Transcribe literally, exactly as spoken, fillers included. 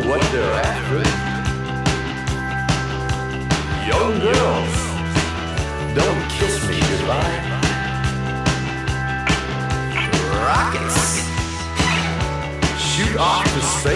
what they're after. Young girls, don't kiss me goodbye. Rockets, shoot off to space.